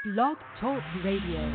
Blog Talk Radio.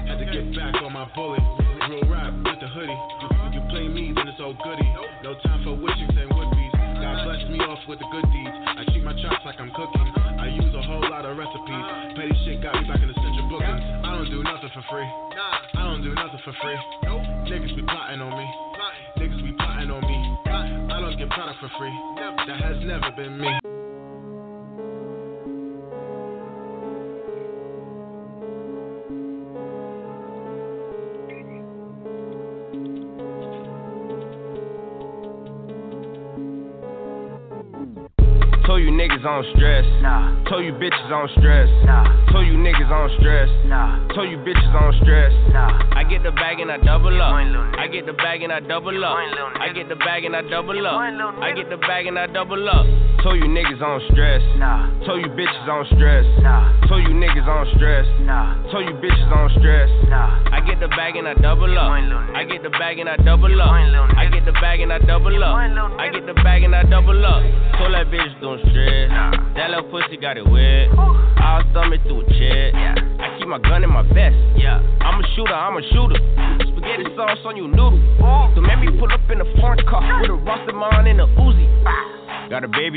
Real rap with the hoodie. You play me, then it's all goody. No time for for free. That has never been me. Told you niggas on stress. Nah. Told you bitches on stress. Nah. Told you niggas on stress. Nah. Told you bitches on stress. Nah. I get the bag and I double up. I get the bag and I double up. I get the bag and I double up. I get the bag and I double up. Told you niggas on stress. Nah. Told you bitches on stress. Nah. Told you niggas on stress. Nah. Told you bitches on stress. Nah. I get the bag and I double up. I get the bag and I double up. I get the bag and I double up. I get the bag and I double up. Told that bitch don't stress. That little pussy got it wet. I'll stomach through a check. I keep my gun in my vest. I'm a shooter, I'm a shooter. Spaghetti sauce on you noodle. So make me pull up in a foreign car with a rusted mine and a Uzi. Got a baby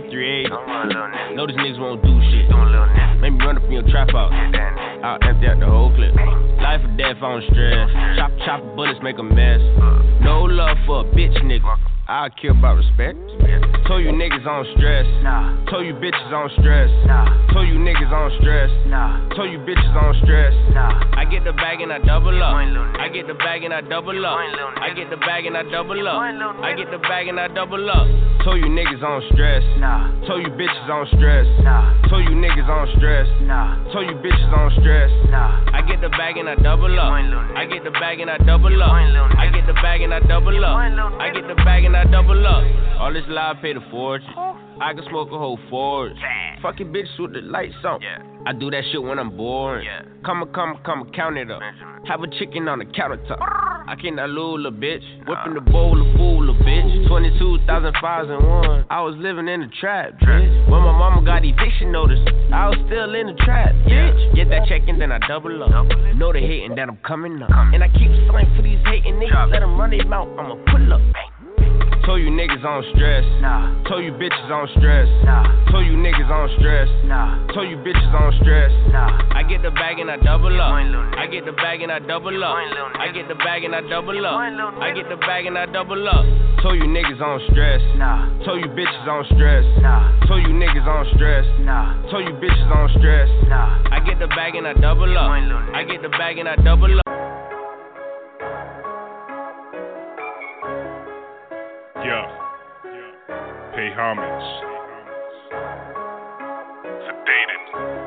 3-8. Know these niggas won't do shit. Make me run up in your trap house. I'll empty out the whole clip. Life or death, I don't stress. Chop bullets, make a mess. No love for a bitch nigga. I care about respect. Told you niggas on stress. Nah. Told you bitches on stress. Nah. Told you niggas on stress. Nah. Told you bitches on stress. Nah. I get the bag and I double up. I get the bag and I double up. I get the bag and I double up. I get the bag and I double up. Told you niggas on stress. Nah. Told you bitches on stress. Nah. Told you niggas on stress. Nah. Told you bitches on stress. Nah. I get the bag and I double up. I get the bag and I double up. I get the bag and I double up. I get the bag and I double up. All this lie pay the fortune. I can smoke a whole forge. Fucking bitch with the lights on. I do that shit when I'm bored. Come count it up. Have a chicken on the countertop. I cannot lose a bitch. Whipping the bowl of fool a bitch. 22,005 and 1. I was living in the trap, bitch. When my mama got eviction notice, I was still in the trap, bitch. Get that check and then I double up. Know they hating that I'm coming up. And I keep selling for these hating niggas. Let them run their mouth, I'ma pull up. Told you niggas on stress. Nah. Told you bitches on stress. Nah. Told you niggas on stress. Nah. Told you bitches on stress. Nah. I get the bag and I double up. I get the bag and I double up. I get the bag and I double up. I get the bag and I double up. Told you niggas on stress. Nah. Told you bitches on stress. Nah. Told you niggas on stress. Nah. Told you bitches on stress. Nah. I get the bag and I double up. I get the bag and I double up. Pay homage. Sedated.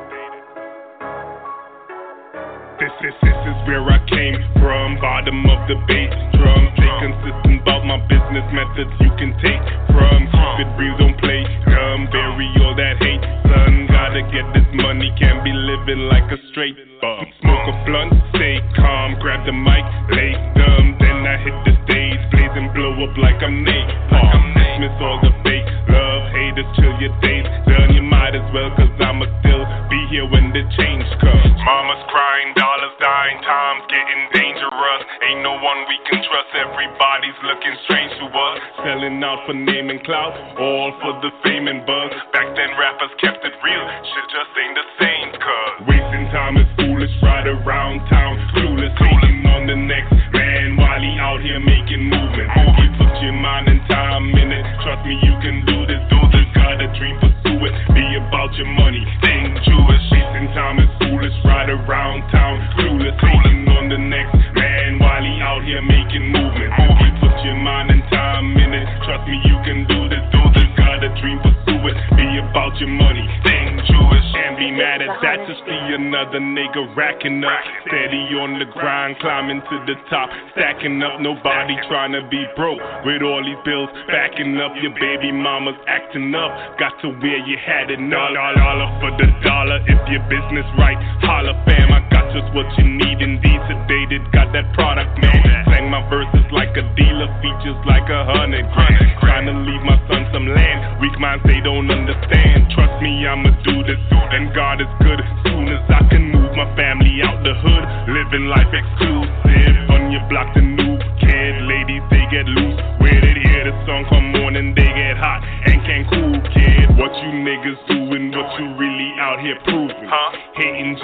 This is where I came from. Bottom of the bass drum. Stay consistent about my business methods you can take from. Keep it real, don't play dumb. Bury all that hate, son. Gotta get this money, can't be living like a straight bum. Smoke a blunt, stay calm. Grab the mic, lay dumb. Then I hit the stage, blaze and blow up like I'm Nate. Dismiss all the fake love, haters, chill your days done. You might as well, cause I'ma still be here when the change comes. Mama's crying, dollars dying, time's getting dangerous. Ain't no one we can trust, everybody's looking strange to us. Selling out for name and clout, all for the fame and buzz. Back then rappers kept it real, shit just ain't the same, cuz wasting time is foolish, ride around town clueless, hating on the next man while he out here making movement. Boogie, put your mind and time in it, trust me you can do this, got a dream, pursue it, be about your money, think Jewish. Wasting time is foolish, ride around town clueless, hating on the next man while he out here making movement. Boogie, put your mind and time in it, trust me you can do this, got a dream, pursue it, be about your money, think Jewish. Can't be mad at that, to see another nigga racking up, steady on the grind, climbing to the top, stacking up, nobody trying to be broke, with all these bills backing up, your baby mama's acting up, got to where you had enough. Dollar for the dollar, if your business right, holla fam, I got just what you need, indeed sedated, got that product man, slang my verses like a dealer, features like $100 grand, trying to leave my son some land, weak minds they don't understand, trust me I'ma do this, and God is good, soon as I can move my family out the hood, living life exclusive, on your block the new kid, ladies they get loose, where they hear the song come on and they get hot, and can't cool kid, what you niggas doing, what you really out here proving, hating just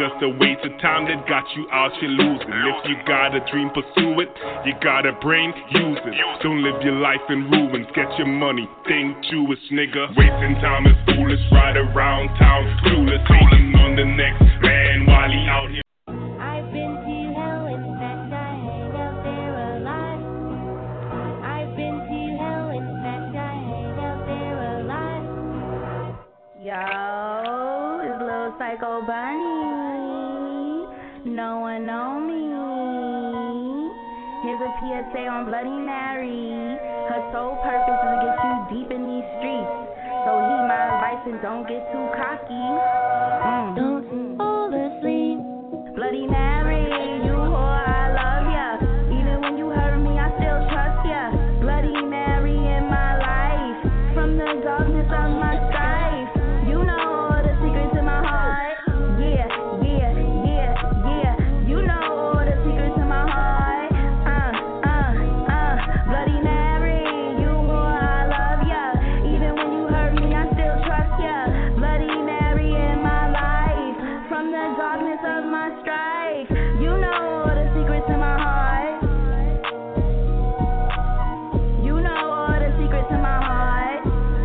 just a waste of time that got you out here losing. If you got a dream, pursue it. You got a brain, use it. Don't live your life in ruins. Get your money, think Jewish, nigga. Wasting time is foolish, ride around town, clueless, hating on the next man while he out here. I've been to hell, in fact I hang out there a lot. I've been to hell, in fact I hang out there a lot. Yo, it's Lil Psycho Bunny. No one know me. Here's a PSA on Bloody Mary. Her sole purpose is to get you deep in these streets. So heed my advice and don't get too cocky. Don't fall asleep. Bloody Mary, you whore, I love ya. Even when you hurt me, I still trust ya. Bloody Mary in my life. From the darkness of my strife. You know all the secrets in my heart. Yeah, yeah, yeah, yeah. You know all the secrets in my heart. Bloody Mary, you whore, I love ya. Even when you hurt me, I still trust ya. Bloody Mary in my life. From the darkness of my strife. You know all the secrets in my heart. You know all the secrets in my heart.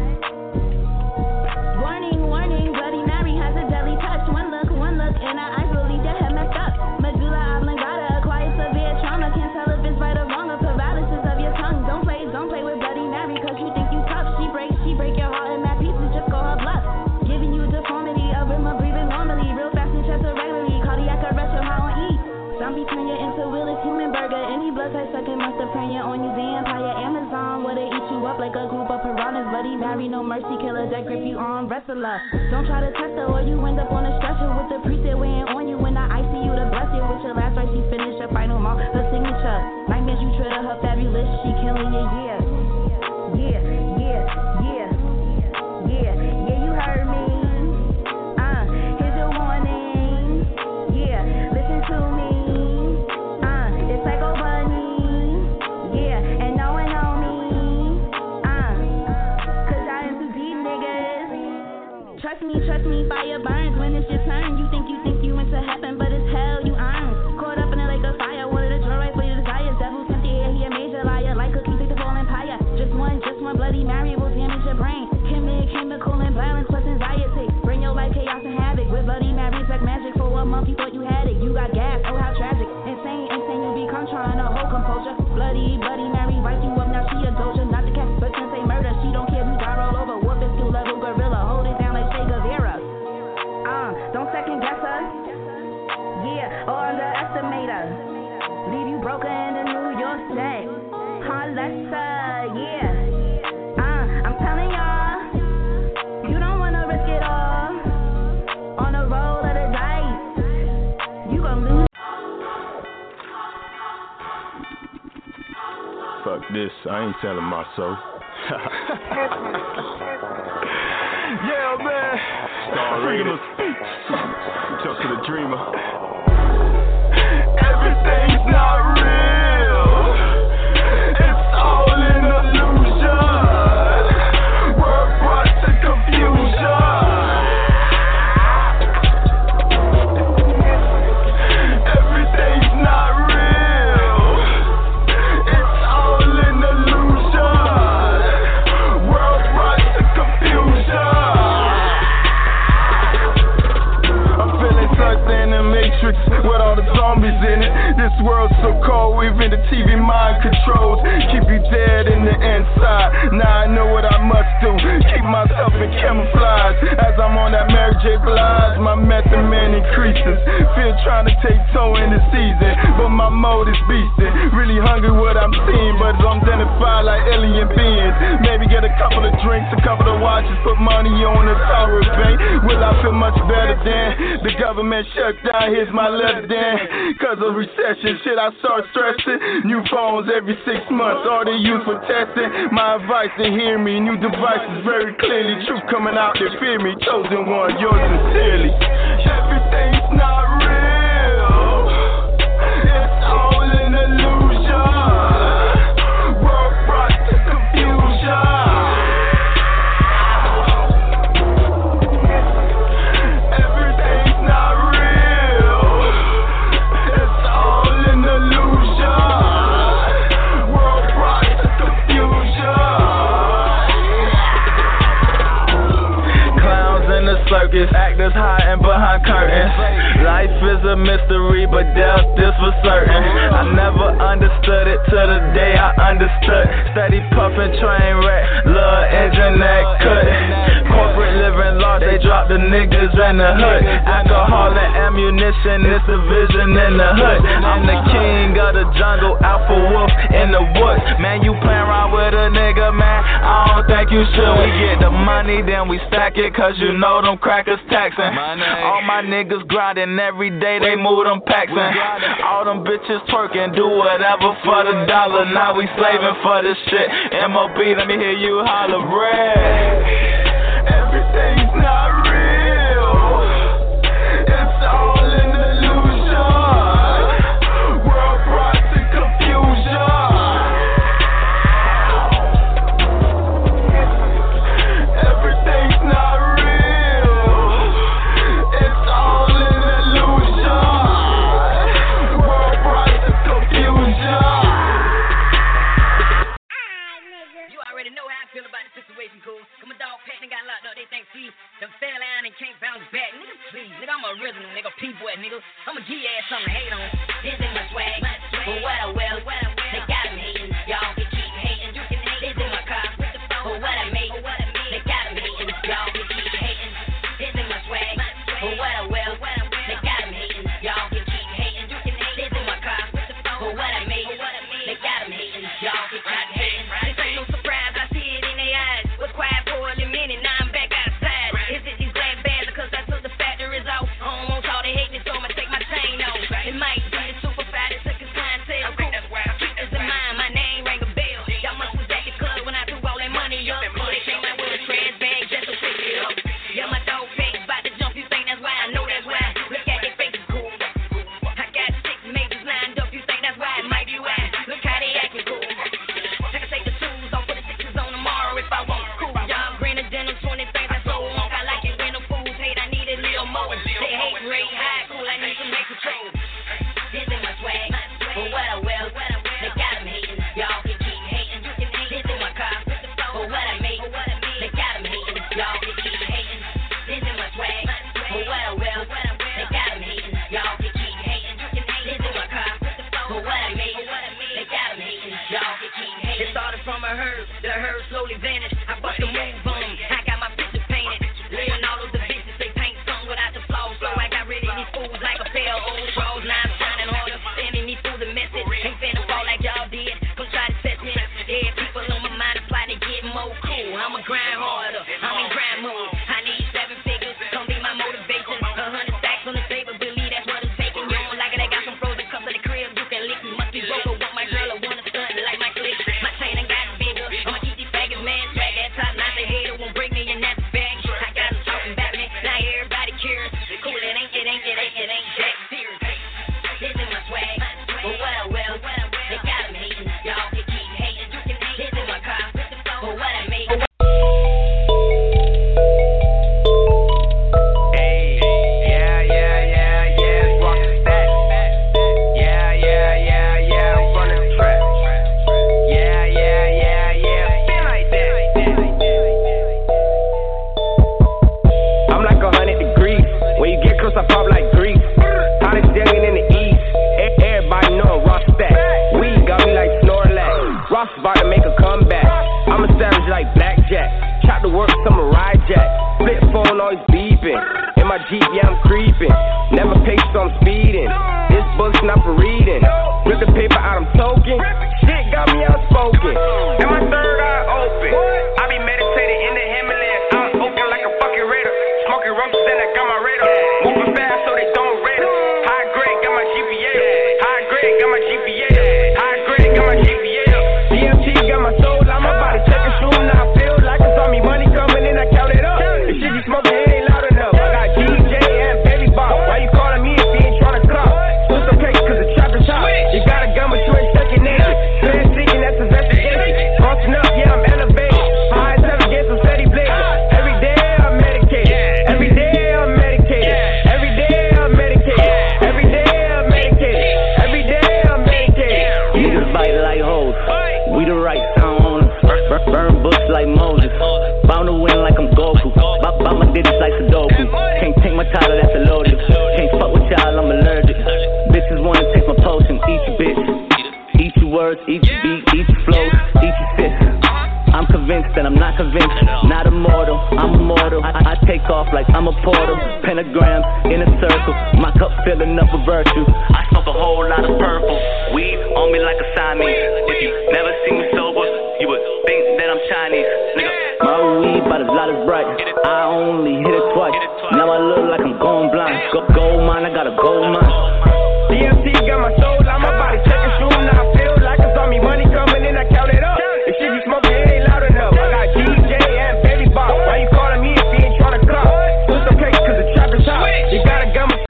Warning, warning, Bloody Mary has a deadly touch. One look, and her eyes will leave your head messed up. Medulla oblongata, acquired severe trauma. Can't tell if it's right or wrong, or paralysis of your tongue. Don't play with Bloody Mary, cause you think you tough. She break your heart in mad pieces, just call her bluff. Giving you deformity, a rhythm of breathing normally. Real fast and chest irregularly, cardiac arrest, you're high on E. Zombie turn you into Willis human burger. Any blood type sucking must have praying on you. The Empire Amazon, where they eat you up like a group of piranhas. Bloody Mary, no mercy, killer that grip you on, wrestler. Don't try to test her or you end up on a stretcher with the priest that weighing on you in the ICU to bless you with your last right. She finished her final mark, her signature. Nightmares you tread her fabulous, she killing you, yeah. Yeah, yeah, yeah, yeah, yeah, you heard me. Here's your warning. Yeah, listen to me. It's Psycho Bunny. Yeah, and no one know me. Cause I am too deep, niggas. Trust me, fire burns when it's your turn. You think you into heaven, but it's hell you earn. Caught up in a lake of fire, wanted to draw right for your desires. Devil sent you here, he a major liar. Like cookies, take the fall empire. Just one Bloody Mary will damage your brain. Chemical imbalance plus anxiety. Bring your life chaos and havoc. With Bloody Mary's like magic. For a month you thought you had it. You got gas, oh how tragic. Insane, you become trying to hold composure. Bloody Mary, write you up, now she a doja. Not the cat, but since they murder, she don't care, we got all over. Warfare skill level gorilla, hold it down like Che Guevara. Don't second guess her. Yeah, or underestimate her. Leave you broken in the New York State. Lesser, yeah. I'm telling y'all, you don't wanna risk it all. On the roll of the dice, you gon' lose. Fuck this, I ain't telling my soul. Yeah, man. Freedom of speech. Talk to the dreamer. Everything's not real. It's all an illusion. We're brought to confusion. Everything's not real. It's all an illusion. We're brought to confusion. I'm feeling sucked in the matrix with all the zombies in it. This world's so cold, even the TV mind controls. Keep you dead in the inside. Now I know what I must do. Keep myself in camouflage. As I'm on that Mary J. Blige, my method man increases. Feel trying to take toe in the season, but my mode is beastin'. Really hungry what I'm seeing, but I'm identified like alien beings. Maybe get a couple of drinks, a couple of watches, put money on the Tower of Bank. Will I feel much better than the government shut down? Here's my letter then. Cause of recession, shit, I start stressing. New phones every 6 months, all they use for testing. My advice, to hear me. New devices very clearly. Truth coming out, they fear me. Chosen one, yours sincerely. Everything's not real. It's all an illusion. We're brought to confusion. Everything's not real. a mystery, but death is for certain. I never understood it till the day I understood. Steady puffin' train wreck, little engine that cut. Corporate living large, they drop the niggas in the hood. Alcohol and ammunition, it's the vision in the hood. I'm the king of the jungle, alpha wolf in the woods. Man, you playin' around with a nigga, man, I don't think you should. We get the money, then we stack it, cause you know them crackers taxing. All my niggas grinding every day, they move them packs in. All them bitches twerking, do whatever for the dollar. Now we slaving for this shit. MOB, let me hear you holler, red. Everything's not real. It's all an illusion. World brought to confusion. Everything's not real. It's all an illusion. World brought to confusion. You already know how I feel about the situation, cool. Come a dog pack and got locked up, they think free. Them fell down and can't bounce back. Nigga, please. Nigga, I'm a original, nigga, P-boy, nigga. I'ma give your ass something to hate on. This is my swag. For what I will. They got them hating. Y'all can keep hating. This is my car. For what I make. They got them hating. Y'all can keep hating. This is my swag. For what I will. They got them hating. Y'all can keep hating. This is my car. For what I make. They got them hating. Y'all can keep hating. This ain't no surprise. I see it in their eyes. Was quiet for a minute. Now I'm back outside. Is it these black bags? Because I took the factories off. Almost all they hate me, so I'ma take my chain off. It might be the super fat, it took his clientele. Cool. Keep this in mind, my name rang a bell. Y'all must was at the club when I threw all that money up. They came out with a trash bag just to pick it up. Yeah, my dog face about to jump, you think that's why? I know that's why. Look at their faces, cool. I got 6 majors lined up, you think that's why? It might be why. Look how they acting, cool. I can take the shoes off, put the 6s on tomorrow if I want. Cool, y'all green and denim, 20 things I so want. I like it when the fools hate, I need a little more. They hate rate high, cool, I need some make control. This is my swag, for what I will. They got them hating, y'all can keep hating. This is my car, for what I make. They got them hating, y'all can keep hating. This is my swag, for what I will. They got them hating, y'all can keep hating. This is my car, for what I make. They got them hating, y'all can keep hating. It started from a herb, the herb slowly vanished. I bust the move on them, I got my picture painted. Leonardo da Vinci, they paint something without the flaws. So I got rid of these fools like a pair of old draws. Now I'm shining harder, sending me through the message. Ain't finna fall like y'all did, come try to test me. Yeah, people on my mind apply to get more cool. I'ma grind harder, I'm in grind mode. I need 7 figures, come be my motivation. 100 stacks on the table, believe that's what it's taking. You don't like it, I got some frozen cups in the crib, you can lick me. Must be broke or want my girl or wanna stunt like my click. My chain ain't got bigger, I'ma keep these faggots, man. Track that top, not the hater won't break me, and that's a bag. I got them talking about me, now everybody curious. Cool, it ain't that serious. This is my swag, for what I will. They got them hating, y'all can keep hating. This is my car, for what I make. Hey, yeah, rock the stack. Yeah, run the track. Yeah, feel like that. I'm like 100 degrees. When you get close, I pop like grease. Hottest youngin' in the east. Everybody know Ross stack. Weed got me like Snorlax. Ross about to make a comeback. I'm a savage like Blackjack. Chop the work, samurai jack. Flip phone always beeping. In my Jeep, yeah, I'm creeping. Never pace, so I'm speeding. This book's not for reading. Rip the paper out, I'm token. Shit got me outspoken. And my third eye open. I be meditating in the Himalayas. I'm open like a fucking raider. Smoking rumps, then I got my radar. Moving fast so they don't rate us. High grade, got my GPA. High grade, got my GPA. High grade, got my GPA. DMT got my soul. I'm about to check a shoe. Now I feel like it's on me. Money coming in, I count it up. The shit you smoking, it ain't loud enough. I got DJ and Baby Bob. Why you calling me if you ain't trying to clock? Switch the case, cause the trap is hot. You got a gun, but you ain't second nature. Plan seeking, that's investigation. Crossing up, yeah, I'm elevated. High as ever, get some steady blazing. Every day I'm medicated. Every day I'm medicated. Every day I'm medicated. Every day I'm medicated. Every day I'm medicated. We just bite like hoes. We the right sound on us. Burn books like Moses. Bound to win like I'm Goku. Buy my digits like Sudoku. Can't take my title, that's a loaded. Can't fuck with y'all, I'm allergic. and I'm not convinced. Not immortal, I'm immortal. I take off like I'm a portal. Pentagram in a circle, my cup filling up with virtue. I smoke a whole lot of purple, weed on me like a Siamese. If you never see me sober, you would think that I'm Chinese, nigga. My weed about as loud as bright, I only hit it twice. Now I look like I'm going blind. Gold mine, I got a gold mine. DMT got my soul out my body, checking shoes. Now I feel like it's on me, money coming in, I count it up. If shit you smoking, it ain't loud enough. I got DJ and Baby Bob. Why you calling me if you ain't tryna clock? It's okay, cause the trap is hot. You gotta gun my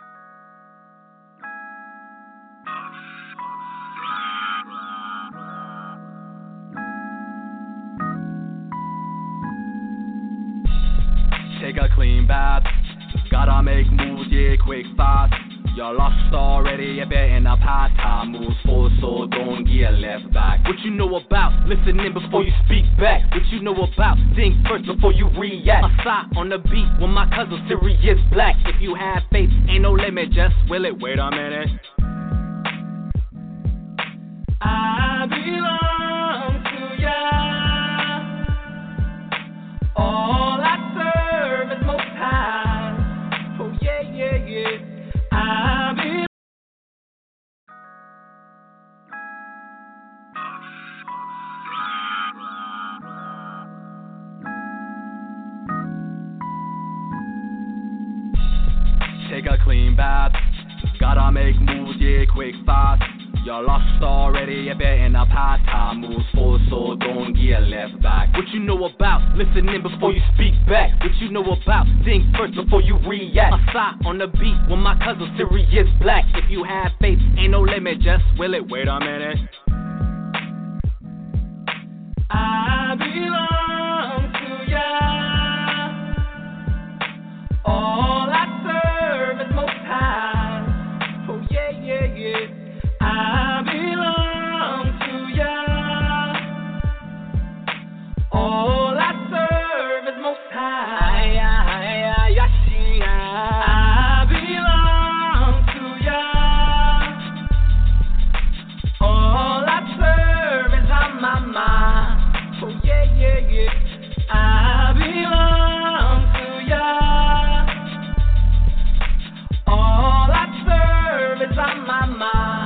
take a clean bath. Gotta make moves, yeah, quick, fast. You're lost already, you better in a past. Time moves forward, so don't get left back. What you know about listening before you speak back? What you know about think first before you react? I side on the beat with my cousin Sirius Black. If you have faith, ain't no limit, just will it. Wait a minute. I belong to ya. All I serve is Most High. Oh yeah, yeah, yeah. I belong. Take a clean bath. Gotta make moves, yeah, quick, fast. You're lost already, you better in a past. Time moves forward, so don't get left back. What you know about listening before you speak back? What you know about think first before you react? I side on the beat with my cousin Sirius Black. If you have faith, ain't no limit, just will it. Wait a minute. I belong to ya. All I serve is Most High. Oh yeah, yeah, yeah. I belong to ya. All I serve is Most High. I belong to ya. All I serve is Mama. Oh yeah, yeah, yeah. I belong to ya. All I serve is Mama.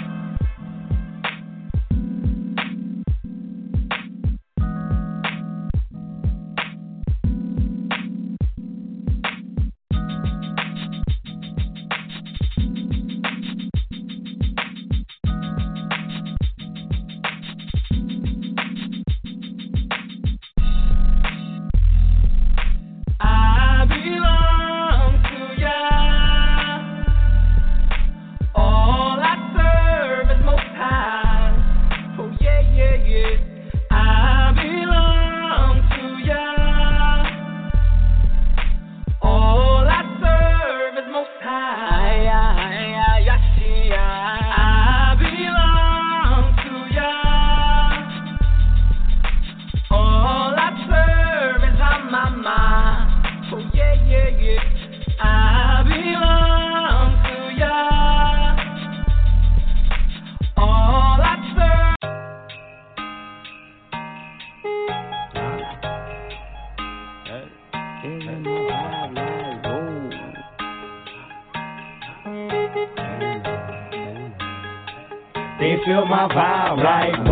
They feel my vibe like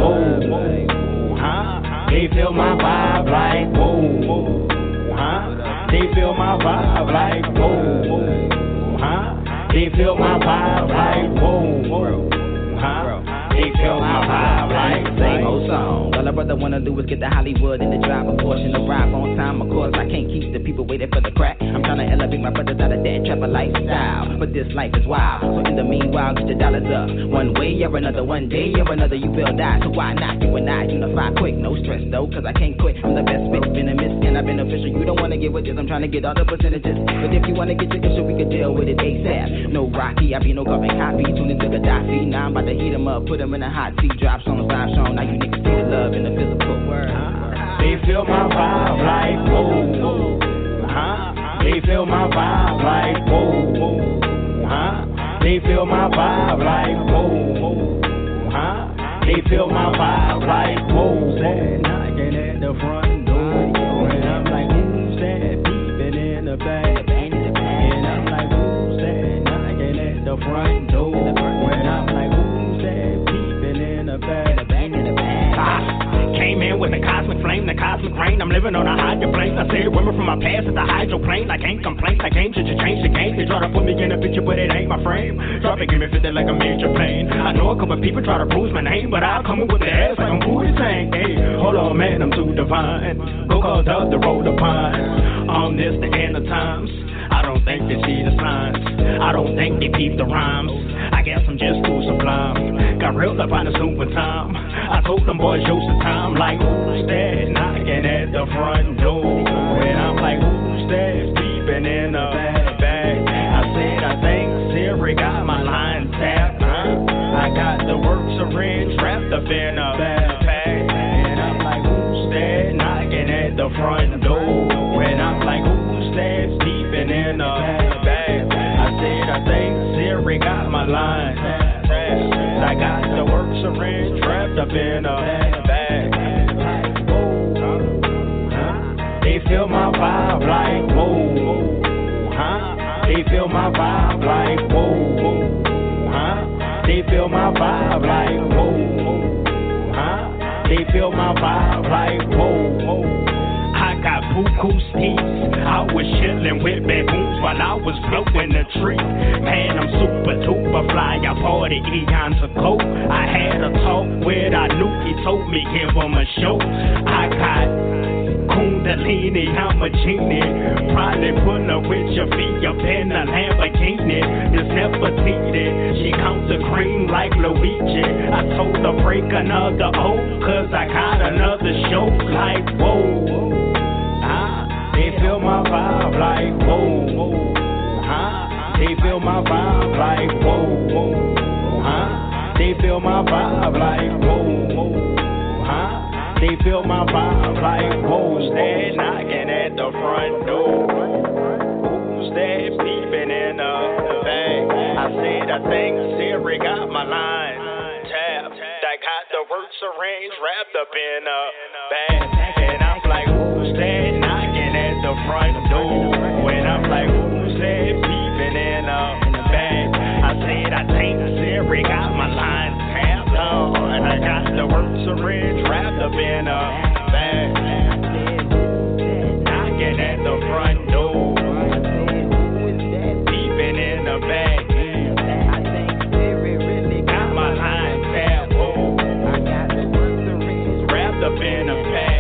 whoa, huh? They feel my vibe like whoa, huh? They feel my vibe like whoa, huh? They feel my vibe like whoa, huh? They feel my vibe like same old song. All a brother wanna do is get to Hollywood and the drive a portion of ride on time. Of course, I can't keep the people waiting for the crack. I'm trying to elevate my brothers out of that trapper lifestyle. But this life is wild, so in the meanwhile, get your dollars up. One way or another, one day or another, you will die. So why not? You and I unify quick, no stress though, cause I can't quit. I'm the best bitch, been a miss, and I've been official. You don't wanna get with this, I'm trying to get all the percentages. But if you wanna get your issue, we can deal with it ASAP. No Rocky, I be no carbon copy. Tune into Gaddafi, now I'm about to heat him up, put him in a hot seat, drops on the vibe show. Now you niggas see the love in the physical world. They feel my vibe like whoa, huh? They feel my vibe like whoa, huh? They feel my vibe like whoa, huh? They feel my vibe like whoa. Knocking at the front door. the cosmic rain. I'm living on a higher plane. I said women from my past at the hydroplane. I can't complain, I came to just change the game. They try to put me in a picture, but it ain't my frame. Drop it, give me 50 like a major plane. I know a couple people try to bruise my name, but I'll come in with the ass like I'm Booty Tank. Hey, hold on, man, I'm too divine. Go call up the road to pine. On this, the end of times. I don't think they see the signs. I don't think they peep the rhymes. I guess I'm just too sublime. Got real up on the super time. I told them boys, use the time. Like, who's that knocking at the front door? And I'm like, who's that peeping in the back? I said, I think Siri got my line tapped. I got the work syringe wrapped up in a backpack. And I'm like, who's that knocking at the front door? And I'm like, who's that peeping in the back? I said, I think Siri got my line tapped. I got the work syringe wrapped up in a bag. They feel my vibe like whoa, huh? They feel my vibe like whoa, huh? They feel my vibe like whoa, huh? They feel my vibe like whoa. I got buku steeds. I was chillin' with baboons while I was blowing the tree. Man, I'm super duper fly. I party eons ago. I had a talk with Anuki, told me give him a show. I got Kundalini, I'm a genie. Probably pull up with your feet up in a Lamborghini. This Nefertiti, she counts the cream like Luigi. I told her break another O, cause I got another show like whoa. They feel my vibe like whoa, huh? They feel my vibe like whoa, huh? They feel my vibe like whoa, huh? They feel my vibe like whoa. Who's that knocking at the front door? Who's that peeping in the back? I said I think Siri got my line tapped. I got the work syringe wrapped up in a bag, and I'm like, who's that knocking at the front door? When I'm like, who's that peeping in the back? I said I think Siri got my line tapped on, and I got the work syringe wrapped up in a bag, knocking at the front door, peeping in the back. I think Siri really got my line tapped on, I got the work syringe wrapped up in a bag.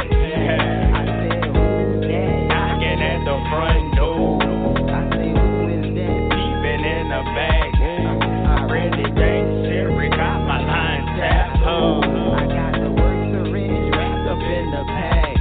The front door. I say, who is that peeping in the back? I really think Siri got my line tapped. I got the work syringe wrapped up in the bag.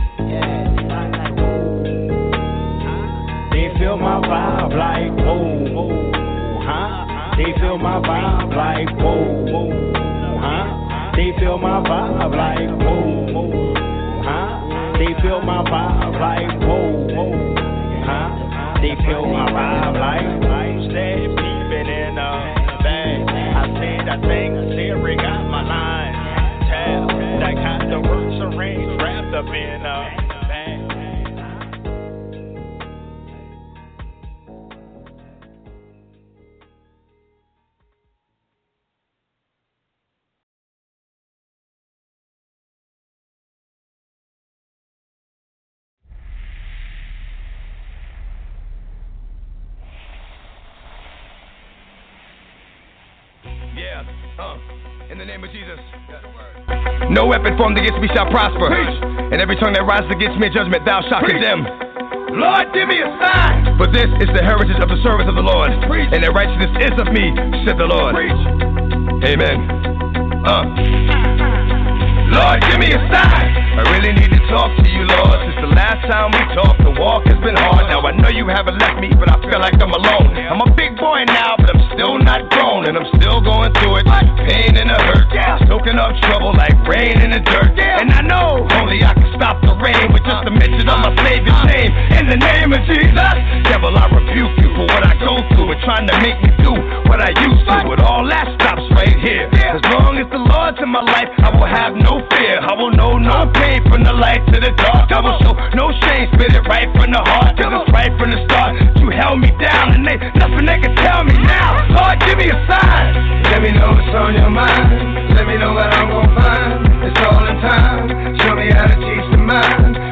They feel my vibe like whoa, huh? They feel my vibe like whoa, huh? They feel my vibe like whoa, huh? They feel my vibe like whoa. They feel my vibe like stay peeping in the bag. I said I think Siri got my line tapped. I got the work syringe wrapped up in a bag. In the name of Jesus. No weapon formed against me shall prosper. And every tongue that rises against me in judgment thou shalt condemn. Lord, give me a sign. For this is the heritage of the servants of the Lord. And their righteousness is of me, said the Lord. Amen. Lord, give me a sign. I really need to talk to you, Lord. Since the last time we talked, the walk has been hard. Now I know you haven't left me, but I feel like I'm alone. I'm a big boy now, but I'm still not grown, and I'm still going through it. Pain and a hurt, soaking up trouble like rain in the dirt. And I know only I can stop the rain with just a mention of my Savior's name. In the name of Jesus, devil, I rebuke you for what I go through and trying to make me do what I used to. But all that stops right here. As long as the Lord's in my life, I will have no fear. I will know no pain from the light to the dark. I will show no shame, spit it right from the heart. Cause it's right from the start. You held me down and they nothing they can tell me now. Lord, give me a sign. Let me know what's on your mind. Let me know what I'm gonna find. It's all in time. Show me how to teach the mind.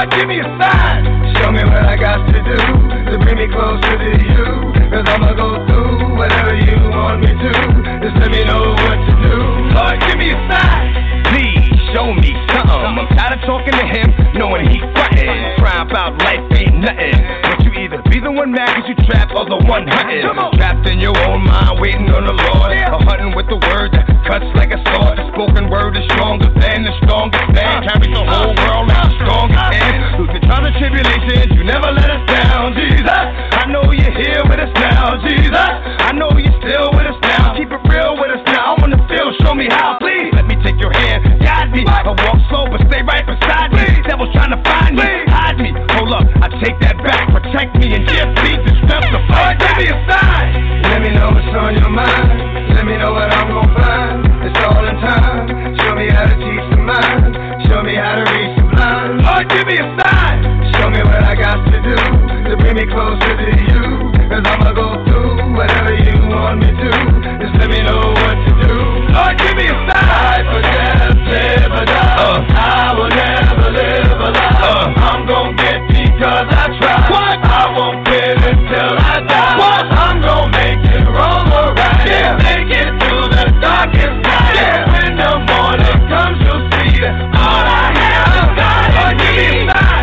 give me a sign. Show me what I got to do to bring me closer to you. Cause I'ma go through whatever you want me to. Just let me know what to do. Lord, give me a sign. Please show me something. I'm tired of talking to him, knowing he frontin'. Crying about life ain't nothing. But you either be the one mad cause you trapped or the one hunting. Trapped in your own mind, waiting on the Lord. Or hunting with the word that cuts like a sword. The spoken word is stronger than the strongest man. Carries the whole world like the strongest hand. Through the trials and tribulations, you never let us down, Jesus. I know you're here with us now, Jesus. I know you're still with us now. Keep it real with us now. I wanna feel, show me how, please. Let me take your hand, guide me. I walk slow, but stay right beside me. Devil's trying to find me, hide me. Hold up, I take that back. Protect me and give me the strength to fight. Give me a sign. Let me know what's on your mind. Let me know what I'm gonna find. It's all in time. Show me how to teach the mind. Show me how to reach the blind. Lord, give me a sign. Show me what I got to do to bring me closer to you. Cause I'ma go through whatever you want me to. Just let me know what to do. Lord, give me a sign. I for death, live or die. I will never live a lie. I'm gon' get because I try. What? I won't quit until I die. What? I'm gon' make it wrong or right. Yeah. Make it through the darkest night. Yeah. When the morning comes, you'll see that all I have is God. Lord, give me a sign.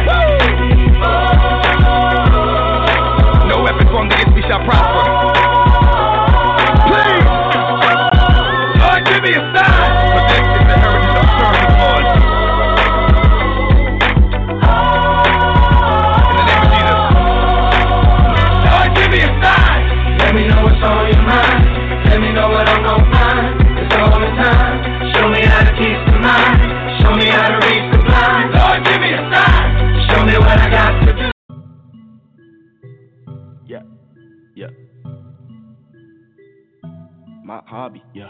No weapon formed against me shall prosper. Please, Lord, give me a sign. Protect is the heritage of serving Lord. In the name of Jesus. Lord, give me a sign. Let me know what's on your mind. Let me know what I'm gonna find. It's all the time. Show me how to teach the mind. Show me how to reach the blind. Lord, give me a sign. Show me what I got to do. Yeah, yeah. My hobby, yeah.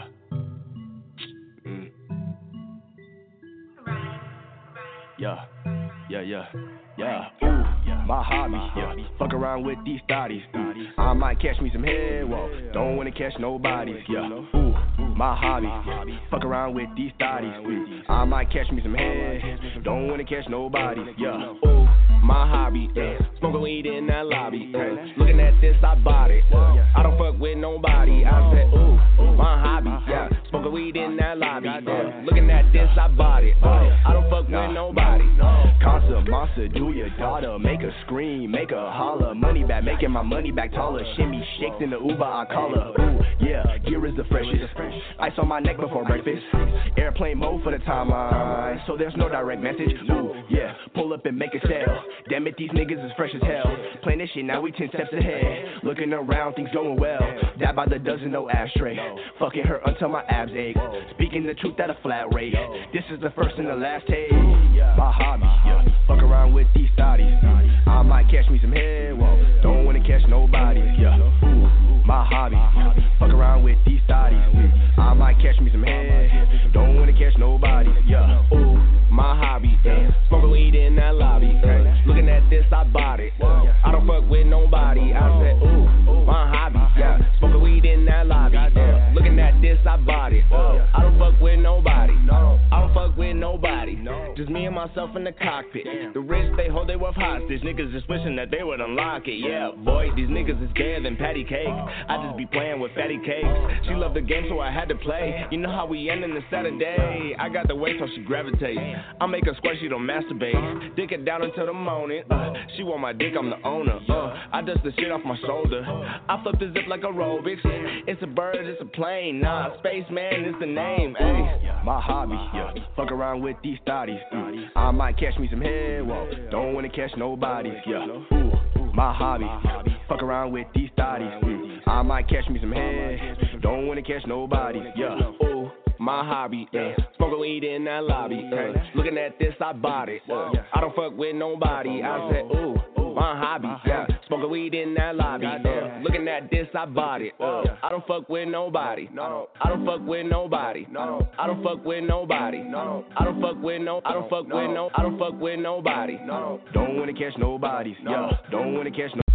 Yeah, yeah, yeah, yeah. Ooh, my hobby, yeah. Fuck around with these thotties. I might catch me some head, whoa. Don't wanna catch nobody, yeah. Ooh, my hobby, fuck around with these thotties. I might catch me some head. Don't wanna catch nobody, yeah. Ooh, my hobby, yeah. Smoking weed in that lobby. Looking at this, I bought it. I don't fuck with nobody. I said, ooh, my hobby, yeah. Smoking weed in that lobby. Looking at this, I bought it. I don't fuck with nobody. Casa, monster, do your daughter. Make her scream, make her holler. Money back, making my money back taller. Shimmy shakes in the Uber, I call her. Ooh, yeah, gear is the freshest. Ice on my neck before breakfast. Airplane mode for the timeline, so there's no direct message. Ooh, yeah, pull up and make a sale. Damn it, these niggas is fresh as hell. Playing this shit, now we 10 steps ahead. Looking around, things going well. That by the dozen, no ashtray. Fucking her until my abs ache. Speaking the truth at a flat rate. This is the first and the last take. My hobby, yeah. Fuck around with these thotties. I might catch me some head, whoa. Don't wanna catch nobody, yeah. Ooh, my hobby, fuck around with these thotties. I might catch me some head. Don't wanna catch nobody, yeah. Ooh, my hobby, yeah. Smoking weed in that lobby. Looking at this, I bought it. I don't fuck with nobody. I said, ooh, my hobby, yeah. Smoking weed in that lobby. Looking at this, I bought it. I don't fuck with nobody. I don't fuck with nobody. Just me and myself in the cockpit. The wrist they hold, they worth hostage. Niggas just wishing that they would unlock it. Yeah, boy, these niggas is gayer than patty cake. I just be playing with fatty cakes. She loved the game, so I had to play. You know how we end in the Saturday. I got the way, so she gravitates. I make her squirt, she don't masturbate. Dick it down until the morning. She want my dick, I'm the owner. I dust the shit off my shoulder. I flip the zip like aerobics. It's a bird, it's a plane. Nah, spaceman is the name. Ay, my hobby, yeah. Fuck around with these thotties. I might catch me some head, whoa. Don't wanna catch nobody, yeah. Ooh, my hobby, fuck around with these thotties. I might catch me some head. Don't wanna catch nobody, yeah. Ooh, my hobby, yeah. Smoking weed in that lobby. Looking at this, I bought it. I don't fuck with nobody. I said, ooh, my hobby, yeah. Smoking weed in that lobby. Looking at this, I bought it. I don't fuck with nobody. I don't fuck with nobody. I don't fuck with nobody. I don't fuck with no. I don't fuck with no. I don't fuck with nobody. Don't wanna catch nobody. Yeah. Don't wanna catch no.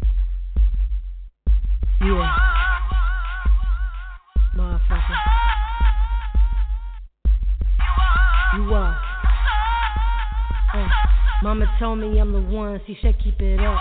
Yeah. Motherfucker. You are. Mama told me I'm the one, she said keep it up.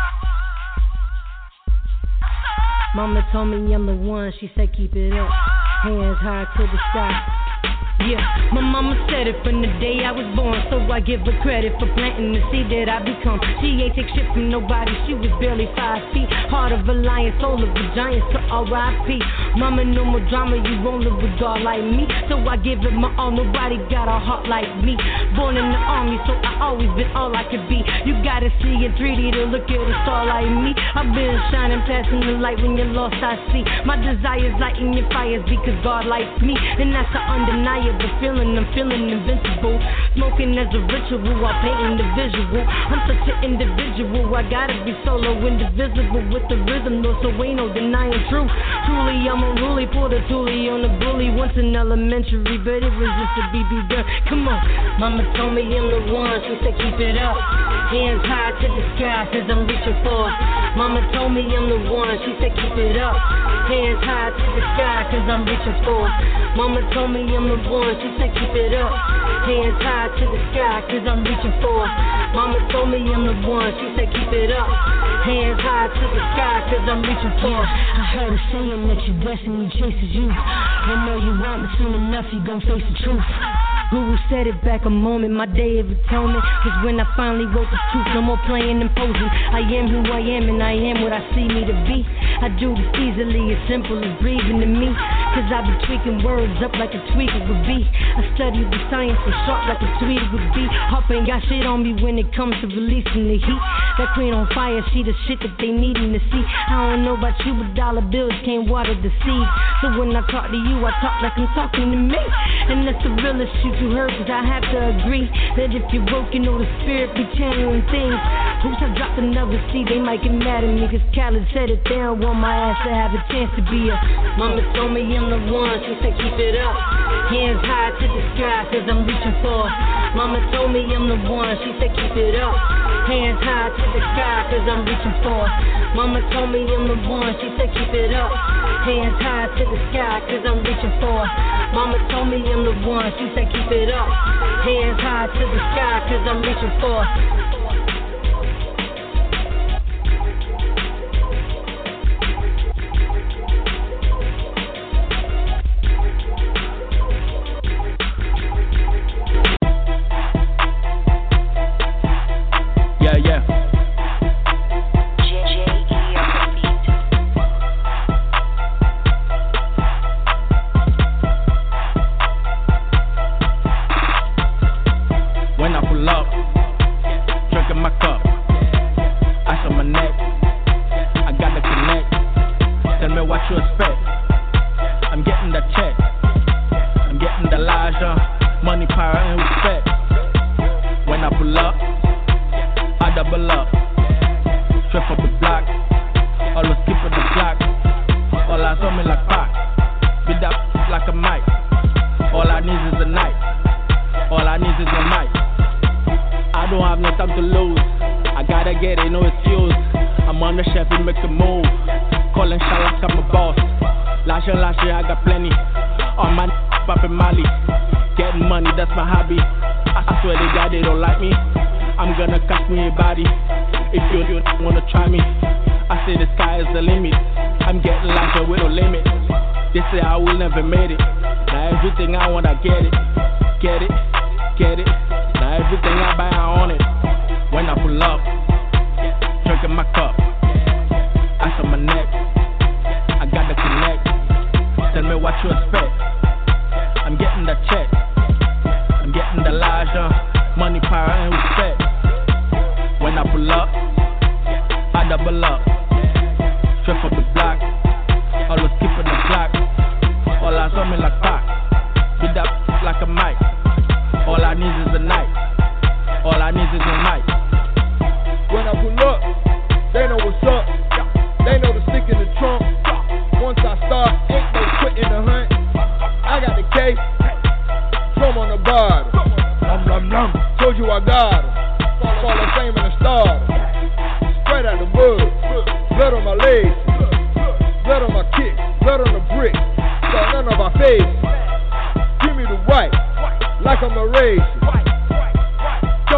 Mama told me I'm the one, she said keep it up. Hands high to the sky. Yeah, my mama said it from the day I was born, so I give her credit for planting the seed that I become. She ain't take shit from nobody, she was barely 5 feet. Heart of a lion, soul of a giant, so R.I.P. Mama, no more drama, you won't live with God like me. So I give it my all, nobody got a heart like me. Born in the army, so I always been all I could be. You gotta see in 3D to look at a star like me. I've been shining, passing the light when you're lost, I see. My desires lighting your fires because God likes me, and that's an undeniable feeling. I'm feeling invincible. Smoking as a ritual while painting the visual. I'm such an individual, I gotta be solo, indivisible with the rhythm, though, so ain't no denying truth. Truly, I'm unruly, pulled a toolie on a bully once in elementary, but it was just a BB gun. Come on, mama told me I'm the one, she said keep it up. Hands high to the sky, cause I'm reaching for. Mama told me I'm the one, she said keep it up. Hands high to the sky, cause I'm reaching for. Mama told me I'm the one, she said keep it up. Hands high to the sky, cause I'm reaching for. Mama told me I'm the one, she said keep it up. Hands high to the sky, cause I'm reaching for. I heard a saying that your destiny chases you. I know you want me soon enough, you gon' face the truth. Guru said it back a moment, my day of atonement was when I finally wrote the truth. No more playing and posing. I am who I am and I am what I see me to be. I do this easily, as simple as breathing to me. Cause I be tweaking words up like a tweaker would be. I studied the science so sharp like a tweeter would be. Hop ain't got shit on me when it comes to releasing the heat. That queen on fire, she the shit that they needin' to see. I don't know about you, but dollar bills can't water the seed. So when I talk to you, I talk like I'm talking to me. And that's the realest shit you heard, cause I have to agree that if you're broke, you know the spirit be channeling things. Oops, I dropped another seed, they might get mad at me, cause Khaled said it, they don't want my ass to have a chance to be a. Mama told me I'm the one, she said keep it up. Hands high to the sky, cause I'm reaching for. Mama told me I'm the one, she said keep it up. Hands high to the sky, cause I'm reaching for. Mama told me I'm the one, she said keep it up. Hands high to the sky, cause I'm reaching for. Mama told me I'm the one, she said keep it up. Hands high to the sky, cause I'm reaching for.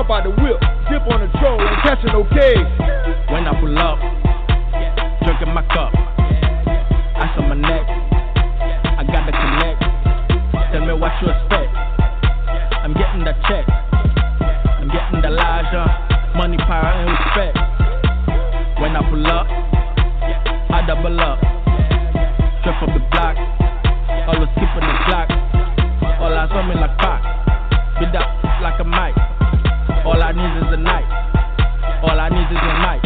Jump out the whip, dip on the troll, ain't catching no case. When I pull up, drinking my cup, ice on my neck, I got the connect. Tell me what you expect. I'm getting the check, I'm getting the Elijah, money, power, and respect. When I pull up, I double up, straight from the block, always keeping the clock. All eyes on me like pop, beat up like a mic. All I need is a night, all I need is a night.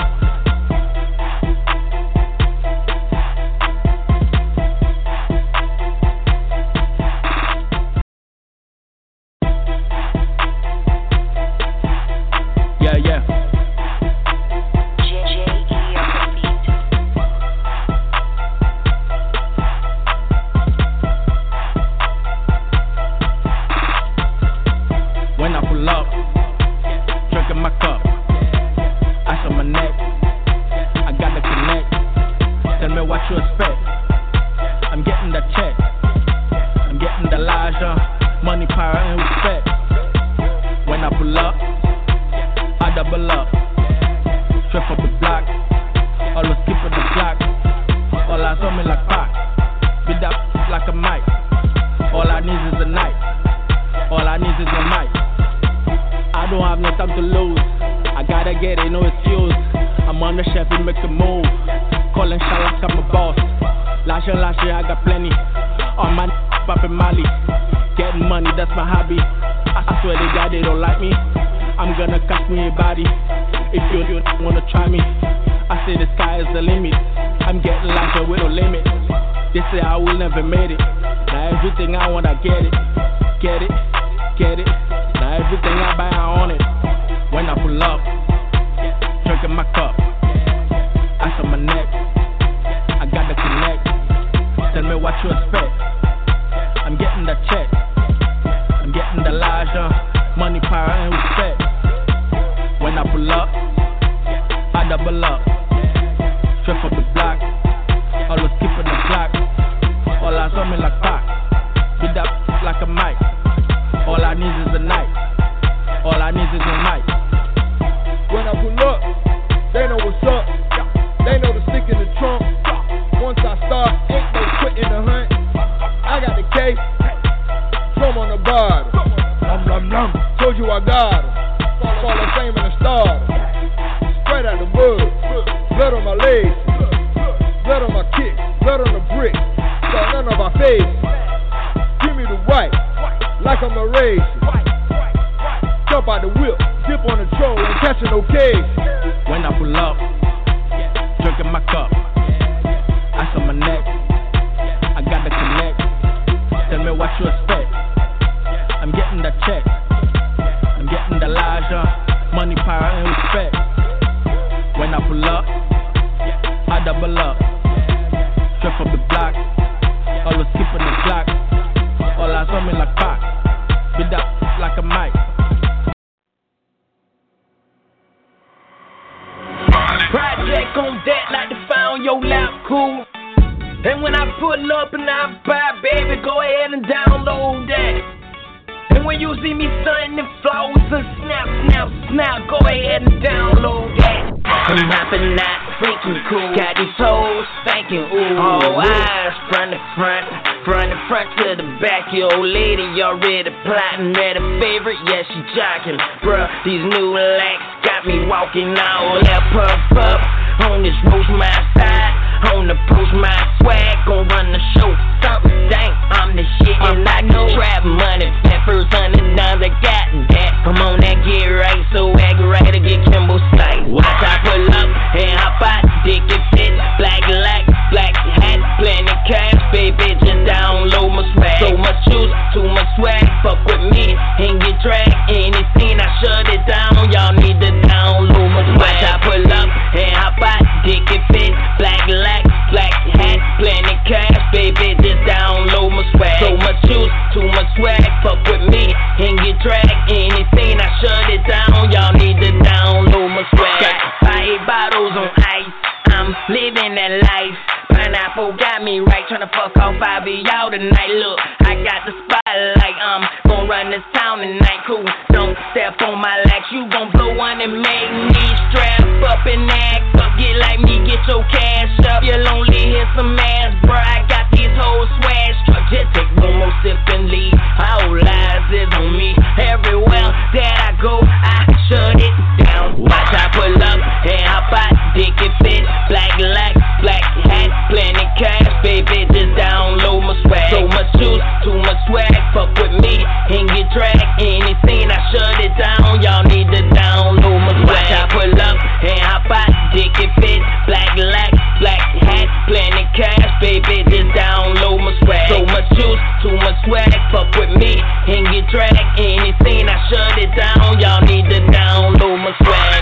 Pineapple got me right, tryna fuck all 5 of y'all tonight. Look, I got the spotlight, gon' run this town tonight. Cool, don't step on on my lax. You gon' blow one and make me strap up and act up. Get like me, get your cash up. You'll only hit some ass, bruh. I got these whole swag struck. Just take one more sip and leave. All lies is on me. Everywhere that I go, I shut it down. Watch I pull up and hop out, dick it fit. Black light, black hat, plenty cash, baby. Just download my swag. So much juice, too much swag. Fuck with me and get dragged. Any scene I shut it down. Y'all need to download my swag. Watch I pull up and hop out, dick it fit. Black light, black hat, plenty cash, baby. Just download my swag. So much juice, too much swag. Fuck with me and get dragged. Any scene I shut it down. Y'all need to download my swag.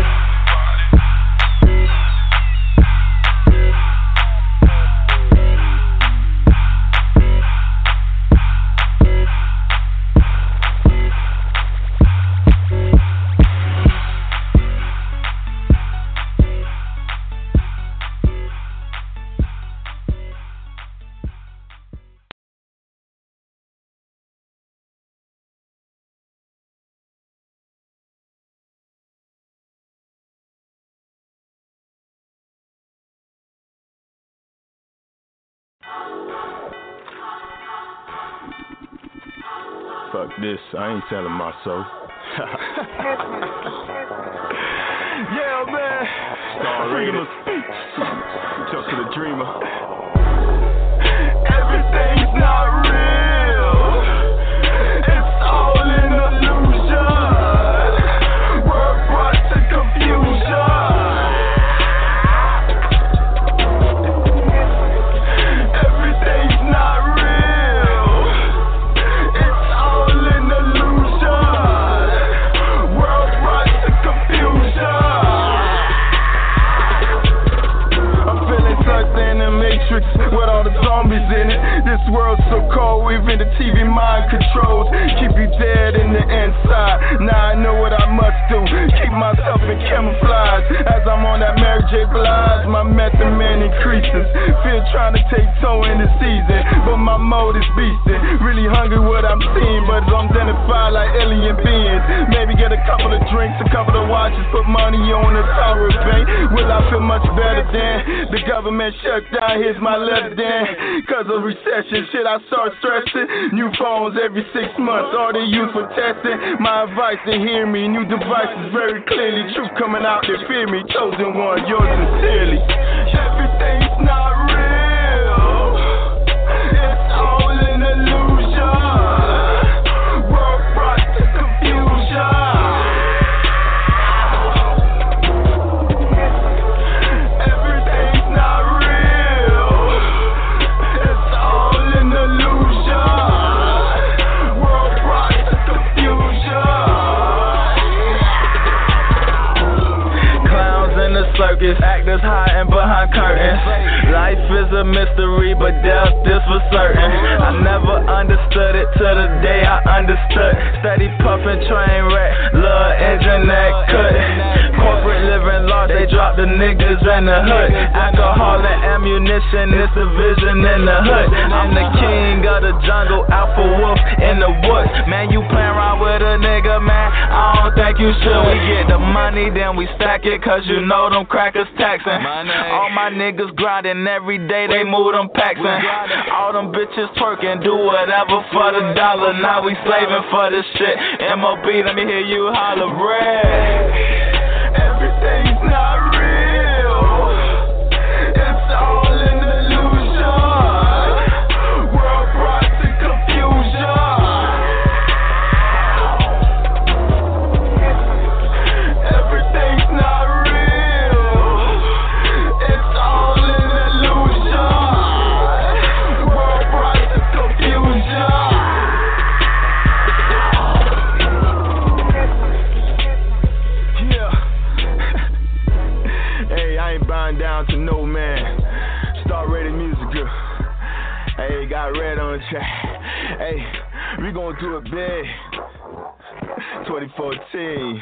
Fuck this, I ain't telling my soul. Yeah, man. Freedom of speech. Just to the dreamer. Everything's not real. It's all an illusion. We're brought to confusion. Everything's not real. It's all an illusion. We're brought to confusion. I'm feeling sucked in the matrix with all the zombies in it. This world's so cold, even the TV mind controls. Keep you dead in the inside. Now I know what I must do. Keep myself in camouflage. As I'm on that Mary J. Blige, my method man increases. Fear trying to take toe in the season, but my mode is beastin'. Really hungry what I'm seeing, but I'm identified like alien beings. Maybe get a couple of drinks, a couple of watches, put money on the Tower of Bank. Will I feel much better then? The government shut down, here's my letter then. Cause of recession, shit I start stressing. New phones every 6 months, all they use for testing. My advice to hear me, new devices very clearly. Truth coming out, they fear me. Chosen one, yours sincerely. Everything's not real. It's all an illusion. We're brought to confusion. Everything's not real. It's all an illusion. We're brought to confusion. Clowns in the circus, actors hiding behind curtains. Life is a mystery, but death is for certain. I never understood it till the day I understood. Steady puffin' train wreck, little engine that cut. Corporate living large, they drop the niggas in the hood. Alcohol and ammunition, it's the vision in the hood. I'm the king of the jungle, alpha wolf in the woods. Man, you playin' around with a nigga, man, I don't think you should. We get the money, then we stack it, cause you know them crackers taxing. All my niggas grinding every day, they move them packs in. All them bitches twerking, do whatever for the dollar. Now we slaving for this shit. MOB, let me hear you holler, bread. Everything's not real. It's all an illusion. We're brought to confusion. Everything's not real. It's all an illusion. We're brought to confusion. Yeah. Hey, I ain't bowing down to no man. Star rated musical. Hey, got red on the track. Hey, we gonna do it big. 2014.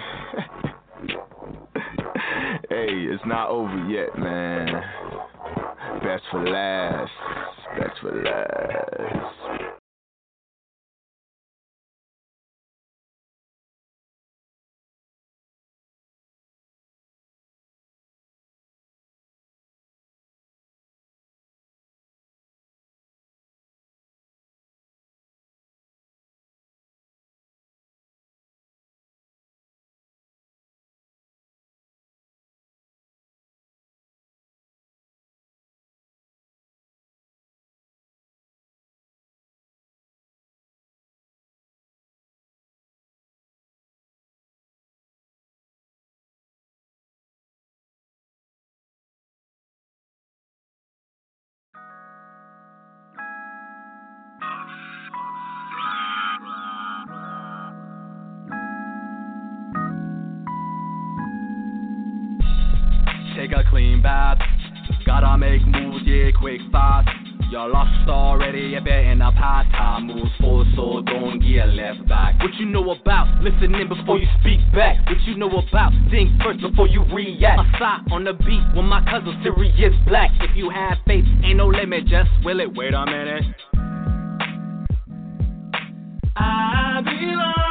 Hey, it's not over yet, man. Best for last. Best for last. I make moves, yeah, quick, fast. You're lost already, you betting a past time moves forward, so don't get left back. What you know about listening before you speak back? What you know about think first before you react? A side on the beat with my cousin Sirius Black. If you have faith, ain't no limit, just will it. Wait a minute. I belong.